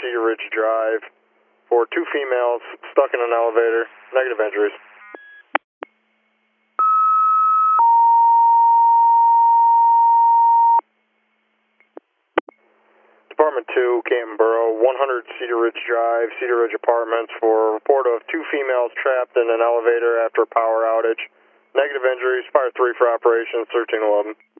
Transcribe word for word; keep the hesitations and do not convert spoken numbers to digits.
Cedar Ridge Drive for two females stuck in an elevator. Negative injuries. Department two, Canton Borough, one hundred Cedar Ridge Drive, Cedar Ridge Apartments for report of two females trapped in an elevator after a power outage. Negative injuries, fire three for operations, thirteen eleven.